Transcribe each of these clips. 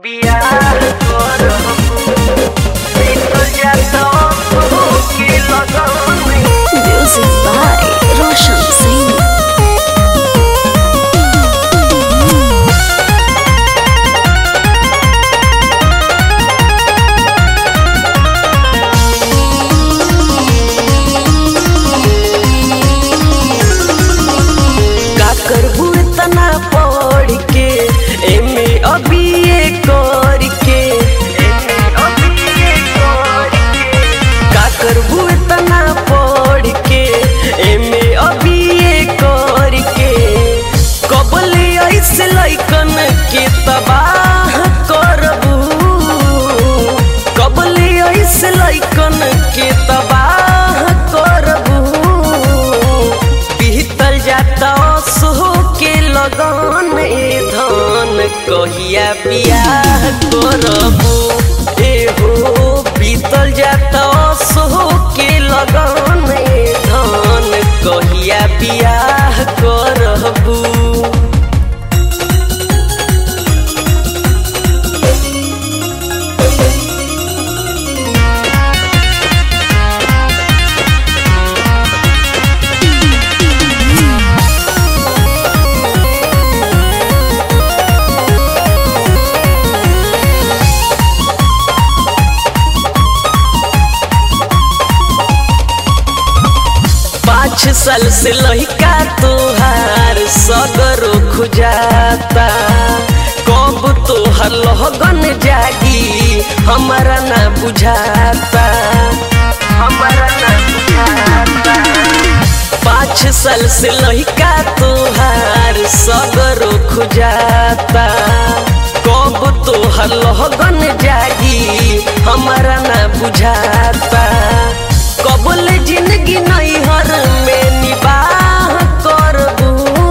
बियाह करबू बीतल जाता के लगन में। Music by Roshan Singh. का करबू इतना पढ़ के एमे अभी ये कर के का करबू इतना पढ़ के एमे अभी ये कर के कबले ऐसे लइकन के तबाह करबू कबले ऐसे लइकन के तबाह करबू बीतल जाता सोह के लगन ए धन कहिया बियाह करबू ए हो बीतल जाता सोह के लगन ए धन कहिया बियाह करबू। पाँच साल से लहिका तोहार सगरो खुजाता कब तोहर लगन जागी हमारा ना बुझाता हमारा ना बुझाता। पाँच साल से लहिका तोहार सगरो खुजाता कब तोहर लगन जागी हमारा ना बुझाता कबल जिंदगी नैहर में निबाह करबू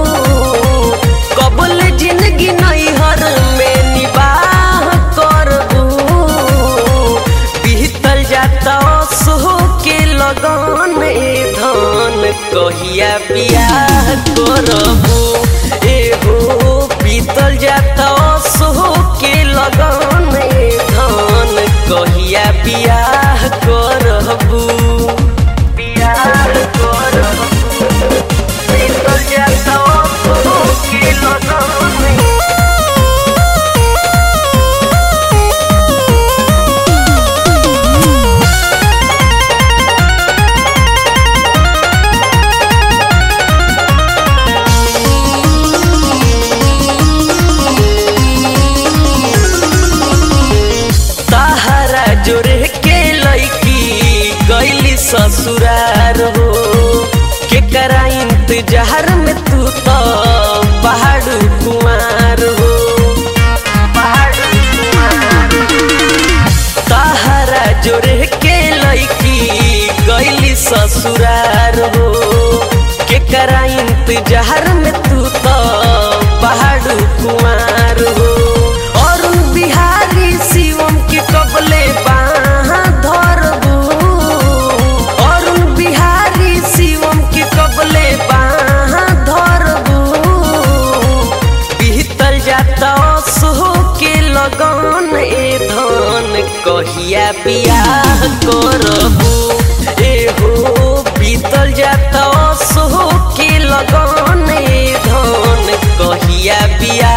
कबल जिंदगी नैहर में निबाह करबू बीतल जाता सोह के लगन ए धन कहिया बियाह करबू ए हो बीतल जाता सोह के लगन ए धन कहिया बियाह करबू। ताहरा जोरे के लइकी गईली ससुरार हो केकरा इंतजार में तू तो पहाड़ू कुमार हो ताहरा जोरे के लइकी गईली ससुरार हो केकरा इंतजार में तू तो पहाड़ू कुमार हो अरुण बिहारी शिवम के कबले बाह धरबू अरुण बिहारी शिवम के कबले बाह धरबू बीतल जाता सोह के लगन ए धन कहिया बियाह करबू ए हो बीतल जाता सोह के लगन ए धन कहिया बियाह